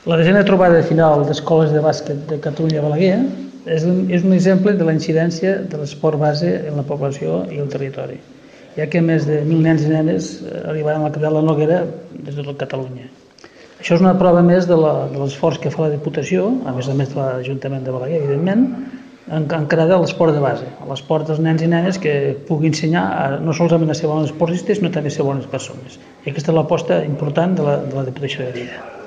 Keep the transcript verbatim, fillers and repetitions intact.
La desena trobada final d'escoles de bàsquet de Catalunya Balaguer és un, és un exemple de la incidència de l'esport base en la població i el territori, ja que més de mil nens i nenes arribaran a la capital de Noguera des de tot Catalunya. Això és una prova més de l'esforç que fa la Diputació, a més a més de l'Ajuntament de Balaguer, evidentment, encarada a l'esport de base, a l'esport dels nens i nenes que pugui ensenyar a, no solament a ser bons esportistes, sinó també a ser bones persones. I aquesta és l'aposta important de la, de la Diputació de Lleida.